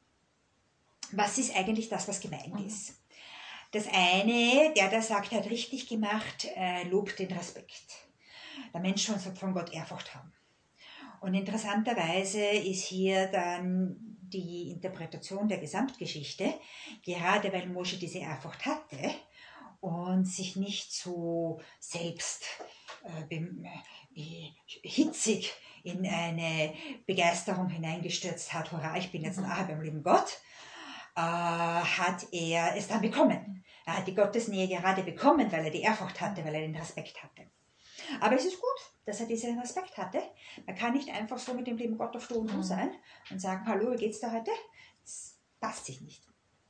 was ist eigentlich das, was gemeint ist. Das eine, der da sagt, hat richtig gemacht, äh, lobt den Respekt. Der Mensch soll von Gott Ehrfurcht haben. Und interessanterweise ist hier dann die Interpretation der Gesamtgeschichte, gerade weil Moshe diese Ehrfurcht hatte und sich nicht so selbst äh, äh, hitzig in eine Begeisterung hineingestürzt hat, hurra, ich bin jetzt nahe beim lieben Gott, äh, hat er es dann bekommen. Er hat die Gottesnähe gerade bekommen, weil er die Ehrfurcht hatte, weil er den Respekt hatte. Aber es ist gut, dass er diesen Respekt hatte. Man kann nicht einfach so mit dem lieben Gott auf Du und Du sein und sagen, hallo, wie geht's dir heute? Das passt sich nicht.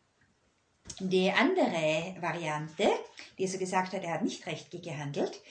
Die andere Variante, die so gesagt hat, er hat nicht recht gehandelt,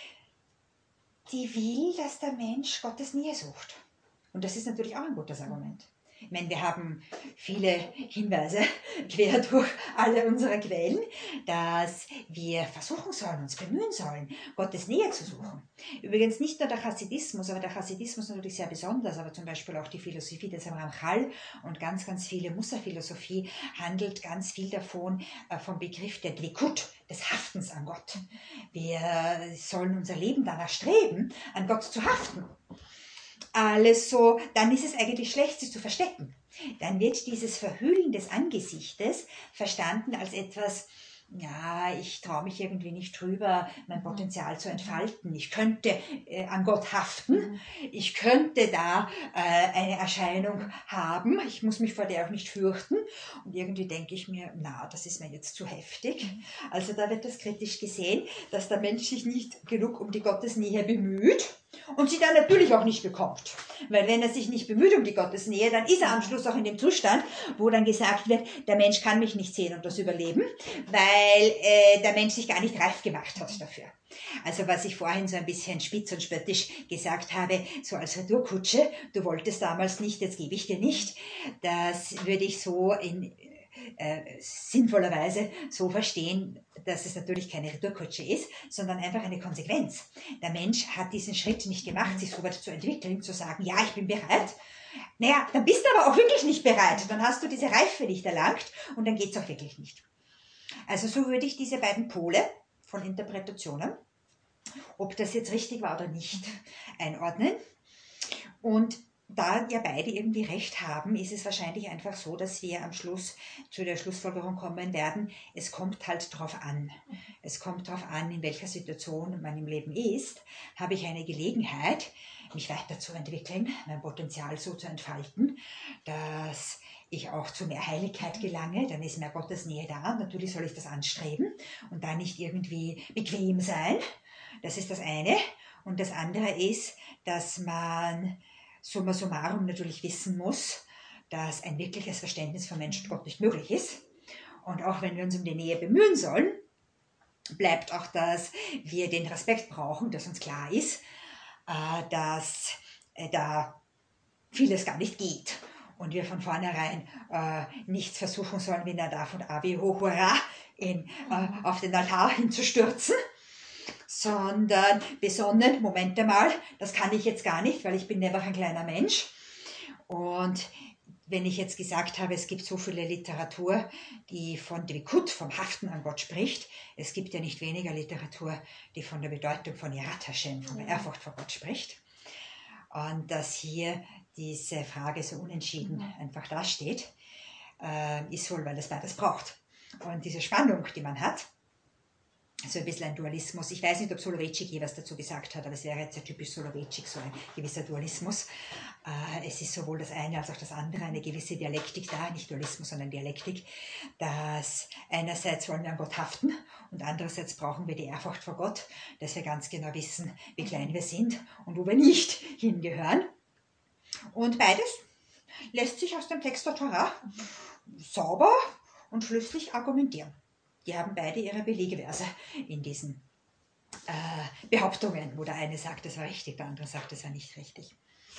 die will, dass der Mensch Gottes Nähe sucht. Und das ist natürlich auch ein gutes Argument. Ich meine, wir haben viele Hinweise quer durch alle unsere Quellen, dass wir versuchen sollen, uns bemühen sollen, Gottes Nähe zu suchen. Übrigens nicht nur der Chassidismus, aber der Chassidismus natürlich sehr besonders, aber zum Beispiel auch die Philosophie des Ramchal und ganz, ganz viele Mussar-Philosophie handelt ganz viel davon, äh, vom Begriff der Dlikut, des Haftens an Gott. Wir sollen unser Leben danach streben, an Gott zu haften. Alles so, dann ist es eigentlich schlecht, sich zu verstecken. Dann wird dieses Verhüllen des Angesichtes verstanden als etwas, ja, ich traue mich irgendwie nicht drüber, mein Potenzial zu entfalten. Ich könnte äh, an Gott haften. Ich könnte da äh, eine Erscheinung haben. Ich muss mich vor der auch nicht fürchten. Und irgendwie denke ich mir, na, das ist mir jetzt zu heftig. Also da wird das kritisch gesehen, dass der Mensch sich nicht genug um die Gottesnähe bemüht und sie dann natürlich auch nicht bekommt. Weil wenn er sich nicht bemüht um die Gottesnähe, dann ist er am Schluss auch in dem Zustand, wo dann gesagt wird, der Mensch kann mich nicht sehen und das überleben, weil äh, der Mensch sich gar nicht reif gemacht hat dafür. Also was ich vorhin so ein bisschen spitz und spöttisch gesagt habe, so als Retourkutsche, du wolltest damals nicht, jetzt gebe ich dir nicht, das würde ich so in Äh, sinnvollerweise so verstehen, dass es natürlich keine Retourkutsche ist, sondern einfach eine Konsequenz. Der Mensch hat diesen Schritt nicht gemacht, sich so weit zu entwickeln, zu sagen, ja, ich bin bereit. Naja, dann bist du aber auch wirklich nicht bereit. Dann hast du diese Reife nicht erlangt und dann geht es auch wirklich nicht. Also so würde ich diese beiden Pole von Interpretationen, ob das jetzt richtig war oder nicht, einordnen. Und da ja beide irgendwie recht haben, ist es wahrscheinlich einfach so, dass wir am Schluss zu der Schlussfolgerung kommen werden, es kommt halt drauf an. Es kommt drauf an, in welcher Situation man im Leben ist. Habe ich eine Gelegenheit, mich weiterzuentwickeln, mein Potenzial so zu entfalten, dass ich auch zu mehr Heiligkeit gelange, dann ist mehr Gottes Nähe da. Natürlich soll ich das anstreben und da nicht irgendwie bequem sein. Das ist das eine. Und das andere ist, dass man summa summarum natürlich wissen muss, dass ein wirkliches Verständnis von Mensch und Gott nicht möglich ist. Und auch wenn wir uns um die Nähe bemühen sollen, bleibt auch, dass wir den Respekt brauchen, dass uns klar ist, dass da vieles gar nicht geht. Und wir von vornherein äh, nichts versuchen sollen, wie Nadav und Abihu, hurra, in, äh, auf den Altar hinzustürzen, sondern besonnen, Moment einmal, das kann ich jetzt gar nicht, weil ich bin einfach ein kleiner Mensch. Und wenn ich jetzt gesagt habe, es gibt so viele Literatur, die von Dvikut, vom Haften an Gott spricht, es gibt ja nicht weniger Literatur, die von der Bedeutung von Yirat Hashem, von der Ehrfurcht vor Gott spricht. Und dass hier diese Frage so unentschieden mhm. einfach dasteht, äh, ist wohl, weil es beides braucht. Und diese Spannung, die man hat, so ein bisschen ein Dualismus. Ich weiß nicht, ob Soloveitchik je was dazu gesagt hat, aber es wäre jetzt ja typisch Soloveitchik, so ein gewisser Dualismus. Äh, es ist sowohl das eine als auch das andere, eine gewisse Dialektik da, nicht Dualismus, sondern Dialektik, dass einerseits wollen wir an Gott haften und andererseits brauchen wir die Ehrfurcht vor Gott, dass wir ganz genau wissen, wie klein wir sind und wo wir nicht hingehören. Und beides lässt sich aus dem Text der Torah sauber und schlüssig argumentieren. Die haben beide ihre Belegverse in diesen äh, Behauptungen, wo der eine sagt, es war richtig, der andere sagt, es war nicht richtig.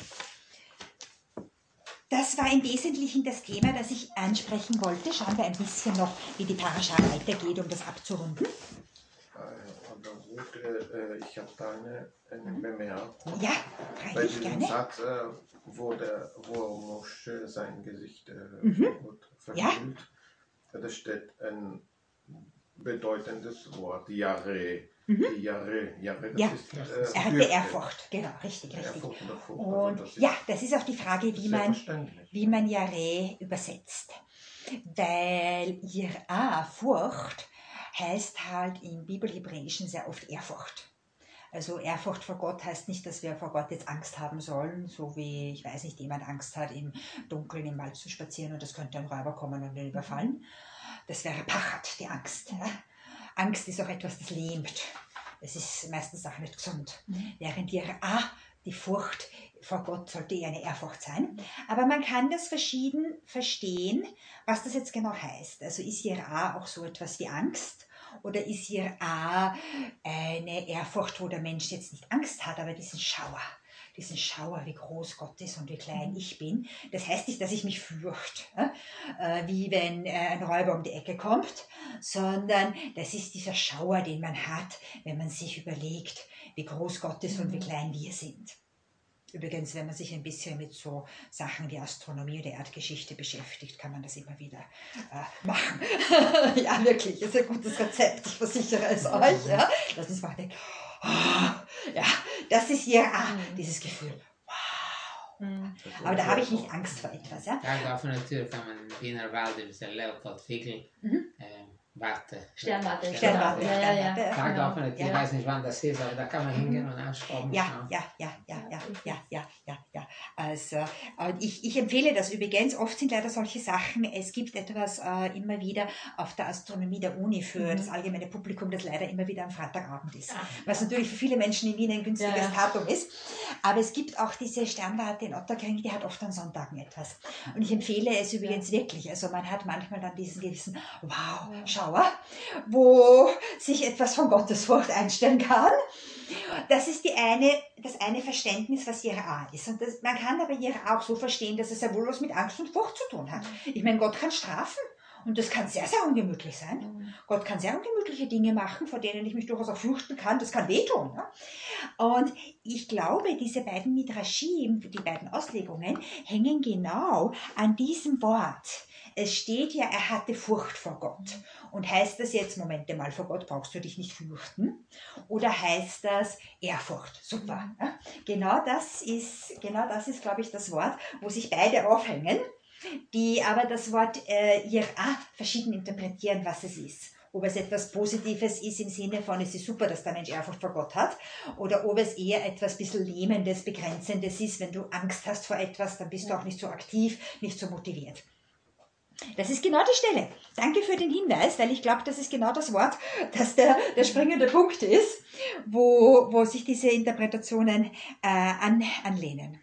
Das war im Wesentlichen das Thema, das ich ansprechen wollte. Schauen wir ein bisschen noch, wie die Parascha weitergeht, um das abzurunden. Aber gut, äh, ich habe da eine, eine Bemerkung. Ja, bei freilich, diesem gerne. Satz, äh, wo, der, wo Mosche sein Gesicht äh, Mhm. verhüllt, Ja. da steht ein bedeutendes Wort, Yare. Mhm. Die Yare, Yare, das Ja. ist äh, Er hatte Fürchte. Ehrfurcht, genau, richtig, richtig. Ehrfurcht und Furcht, Und also das ist ja, das ist auch die Frage, wie man, selbstverständlich. wie man Yare übersetzt. Weil Yirah, Furcht, heißt halt im Bibelhebräischen sehr oft Ehrfurcht. Also Ehrfurcht vor Gott heißt nicht, dass wir vor Gott jetzt Angst haben sollen, so wie, ich weiß nicht, jemand Angst hat, im Dunkeln im Wald zu spazieren und es könnte ein Räuber kommen und ihn überfallen. Das wäre Pachat, die Angst. Ja? Angst ist auch etwas, das lähmt. Das ist meistens auch nicht gesund. Mhm. Während die, ah, die Furcht vor Gott sollte eher eine Ehrfurcht sein. Aber man kann das verschieden verstehen, was das jetzt genau heißt. Also ist Yirah auch so etwas wie Angst? Oder ist Yirah eine Ehrfurcht, wo der Mensch jetzt nicht Angst hat, aber diesen Schauer, diesen Schauer, wie groß Gott ist und wie klein mhm. ich bin. Das heißt nicht, dass ich mich fürchte, äh, wie wenn äh, ein Räuber um die Ecke kommt, sondern das ist dieser Schauer, den man hat, wenn man sich überlegt, wie groß Gott ist mhm. und wie klein wir sind. Übrigens, wenn man sich ein bisschen mit so Sachen wie Astronomie oder Erdgeschichte beschäftigt, kann man das immer wieder äh, machen. Ja, wirklich, das ist ein gutes Rezept, ich versichere es euch. Ja. Das ist mal denkt, oh, ja, das ist hier ah, dieses Gefühl. Wow. Mhm. Aber da habe ich nicht Angst vor etwas. Ja? Ja, daarvoor natuurlijk kan man in Wiener Wald, dus een Leopold Vigel, Mhm. ähm, Warte. Sternwarte. Sternwarte, Ja, ja, ja. Sternwarte. Da darf man nicht, ich Ja. weiß nicht, wann das ist, aber da kann man hingehen und anschauen. Ja, ja, ja, ja, ja, ja, ja, ja, ja. Also, äh, ich, ich empfehle das übrigens. Oft sind leider solche Sachen. Es gibt etwas äh, immer wieder auf der Astronomie der Uni für mhm. das allgemeine Publikum, das leider immer wieder am Freitagabend ist. Ach. Was natürlich für viele Menschen in Wien ein günstiges Ja, ja. Datum ist. Aber es gibt auch diese Sternwarte in Otterkring, die hat oft an Sonntagen etwas. Und ich empfehle es übrigens ja. wirklich. Also man hat manchmal dann diesen gewissen Wow-Schauer, wo sich etwas von Gottesfurcht einstellen kann. Das ist die eine, das eine Verständnis, was Yirah ist. Und das, man kann aber Yirah auch so verstehen, dass es ja wohl was mit Angst und Furcht zu tun hat. Ich meine, Gott kann strafen und das kann sehr, sehr ungemütlich sein. Mhm. Gott kann sehr ungemütliche Dinge machen, vor denen ich mich durchaus auch fürchten kann. Das kann wehtun. Ja? Und ich glaube, diese beiden Midrashim, die beiden Auslegungen, hängen genau an diesem Wort Es steht ja, er hatte Furcht vor Gott. Und heißt das jetzt, Moment mal, vor Gott brauchst du dich nicht fürchten? Oder heißt das Ehrfurcht? Super. Ja? Genau das ist, genau das ist, glaube ich, das Wort, wo sich beide aufhängen, die aber das Wort äh, hier ah, verschieden interpretieren, was es ist. Ob es etwas Positives ist im Sinne von, es ist super, dass der Mensch Ehrfurcht vor Gott hat, oder ob es eher etwas bisschen Lähmendes, Begrenzendes ist. Wenn du Angst hast vor etwas, dann bist du auch nicht so aktiv, nicht so motiviert. Das ist genau die Stelle. Danke für den Hinweis, weil ich glaube, das ist genau das Wort, das der, der springende Punkt ist, wo, wo sich diese Interpretationen äh, an, anlehnen.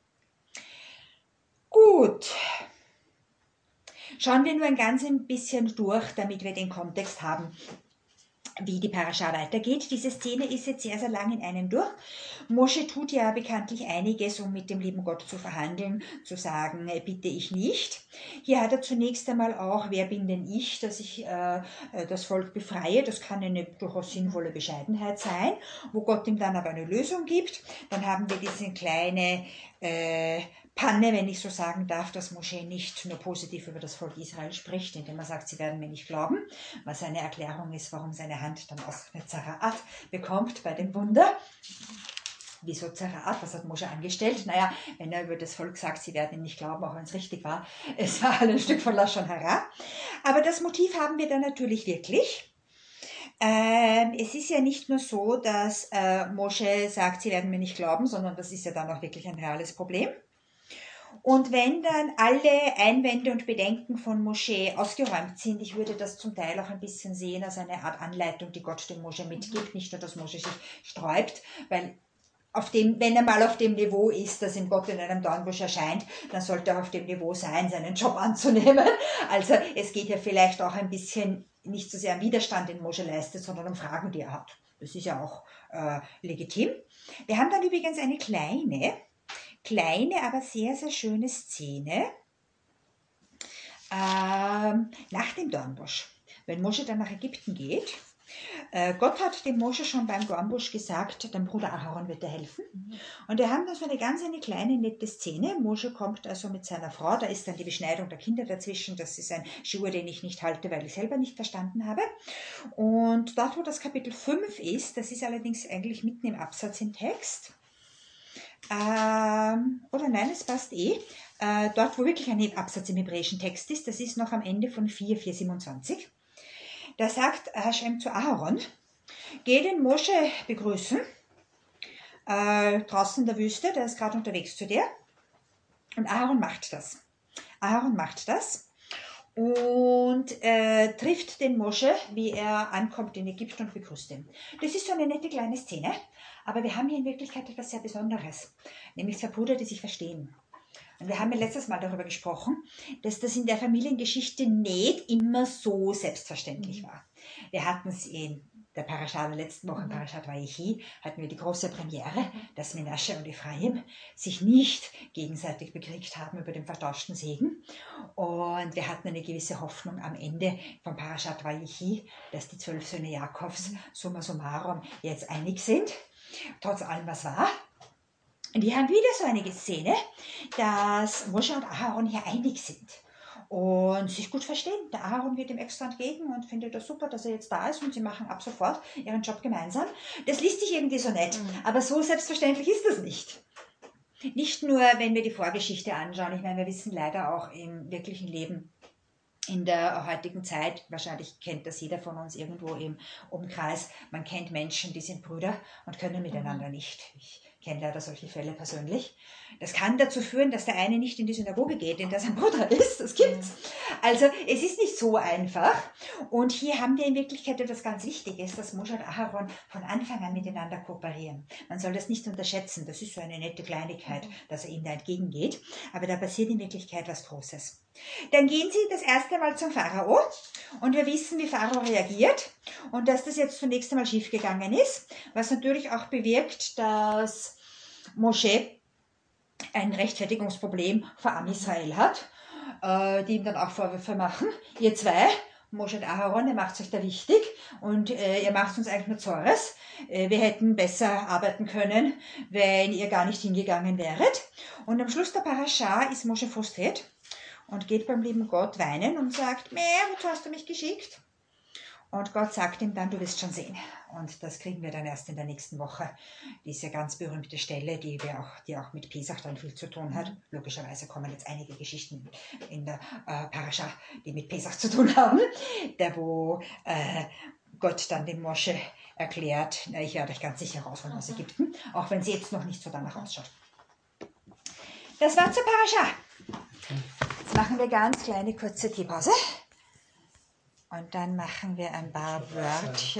Gut. Schauen wir nur ein ganz ein bisschen durch, damit wir den Kontext haben, wie die Parascha weitergeht. Diese Szene ist jetzt sehr, sehr lang in einem durch. Mosche tut ja bekanntlich einiges, um mit dem lieben Gott zu verhandeln, zu sagen, bitte ich nicht. Hier hat er zunächst einmal auch, wer bin denn ich, dass ich äh, das Volk befreie. Das kann eine durchaus sinnvolle Bescheidenheit sein, wo Gott ihm dann aber eine Lösung gibt. Dann haben wir diese kleine äh, Panne, wenn ich so sagen darf, dass Mosche nicht nur positiv über das Volk Israel spricht, indem er sagt, sie werden mir nicht glauben, was eine Erklärung ist, warum seine Hand dann ausgerechnet Zaraat bekommt bei dem Wunder. Wieso Zaraat? Was hat Mosche angestellt? Naja, wenn er über das Volk sagt, sie werden ihm nicht glauben, auch wenn es richtig war, es war ein Stück von Lashon Hara. Aber das Motiv haben wir dann natürlich wirklich. Ähm, es ist ja nicht nur so, dass äh, Mosche sagt, sie werden mir nicht glauben, sondern das ist ja dann auch wirklich ein reales Problem. Und wenn dann alle Einwände und Bedenken von Mosche ausgeräumt sind, ich würde das zum Teil auch ein bisschen sehen als eine Art Anleitung, die Gott dem Mosche mitgibt, nicht nur, dass Mosche sich sträubt, weil auf dem, wenn er mal auf dem Niveau ist, dass ihm Gott in einem Dornbusch erscheint, dann sollte er auf dem Niveau sein, seinen Job anzunehmen. Also es geht ja vielleicht auch ein bisschen nicht so sehr am Widerstand, den Mosche leistet, sondern um Fragen, die er hat. Das ist ja auch äh, legitim. Wir haben dann übrigens eine kleine, kleine, aber sehr, sehr schöne Szene ähm, nach dem Dornbusch. Wenn Mosche dann nach Ägypten geht, äh, Gott hat dem Mosche schon beim Dornbusch gesagt, dein Bruder Aaron wird dir helfen. Und wir haben da so eine ganz eine kleine, nette Szene. Mosche kommt also mit seiner Frau, da ist dann die Beschneidung der Kinder dazwischen. Das ist ein Schwur, den ich nicht halte, weil ich selber nicht verstanden habe. Und dort, wo das Kapitel fünf ist, das ist allerdings eigentlich mitten im Absatz im Text. Ähm, oder nein, es passt eh. Äh, dort, wo wirklich ein Absatz im hebräischen Text ist, das ist noch am Ende von vier, vier siebenundzwanzig. Da sagt Hashem zu Aaron, geh den Mosche begrüßen, äh, draußen in der Wüste, der ist gerade unterwegs zu dir. Und Aaron macht das. Aaron macht das und äh, trifft den Mosche, wie er ankommt in Ägypten und begrüßt ihn. Das ist so eine nette kleine Szene, aber wir haben hier in Wirklichkeit etwas sehr Besonderes, nämlich zwei Brüder, die sich verstehen. Und wir haben ja letztes Mal darüber gesprochen, dass das in der Familiengeschichte nicht immer so selbstverständlich war. Wir hatten es in der Parascha der letzten Woche, Parashat Vayechi, hatten wir die große Premiere, dass Menasche und Ephraim sich nicht gegenseitig bekriegt haben über den vertauschten Segen. Und wir hatten eine gewisse Hoffnung am Ende von Parashat Vayechi, dass die zwölf Söhne Jakobs summa summarum jetzt einig sind, trotz allem was war. Und wir haben wieder so eine Szene, dass Mosche und Aaron hier einig sind und sich gut verstehen. Der Aaron geht ihm extra entgegen und findet das super, dass er jetzt da ist und sie machen ab sofort ihren Job gemeinsam. Das liest sich irgendwie so nett, mhm. aber so selbstverständlich ist das nicht. Nicht nur, wenn wir die Vorgeschichte anschauen. Ich meine, wir wissen leider auch im wirklichen Leben, in der heutigen Zeit, wahrscheinlich kennt das jeder von uns irgendwo im Umkreis, man kennt Menschen, die sind Brüder und können miteinander nicht. Ich kenne leider solche Fälle persönlich. Das kann dazu führen, dass der eine nicht in die Synagoge geht, in der sein Bruder ist. Das gibt's. Also es ist nicht so einfach. Und hier haben wir in Wirklichkeit etwas ganz Wichtiges, dass Mosche und Aaron von Anfang an miteinander kooperieren. Man soll das nicht unterschätzen. Das ist so eine nette Kleinigkeit, dass er ihnen da entgegengeht. Aber da passiert in Wirklichkeit was Großes. Dann gehen sie das erste Mal zum Pharao und wir wissen, wie Pharao reagiert und dass das jetzt zunächst einmal schiefgegangen ist, was natürlich auch bewirkt, dass Mosche ein Rechtfertigungsproblem vor Am Israel hat, äh, die ihm dann auch Vorwürfe machen. Ihr zwei, Mosche und Aaron, ihr macht euch da wichtig und äh, ihr macht uns eigentlich nur Zores. Äh, wir hätten besser arbeiten können, wenn ihr gar nicht hingegangen wäret. Und am Schluss der Parascha ist Mosche frustriert und geht beim lieben Gott weinen und sagt, Meh, wozu hast du mich geschickt? Und Gott sagt ihm dann, du wirst schon sehen. Und das kriegen wir dann erst in der nächsten Woche. Diese ganz berühmte Stelle, die, wir auch, die auch mit Pesach dann viel zu tun hat. Logischerweise kommen jetzt einige Geschichten in der äh, Parascha, die mit Pesach zu tun haben. Der, wo äh, Gott dann dem Mosche erklärt, ich werde euch ganz sicher rausholen aus Ägypten, auch wenn es jetzt noch nicht so danach ausschaut. Das war zur Parascha. Jetzt machen wir ganz kleine kurze Teepause. Und dann machen wir ein paar Wörtchen.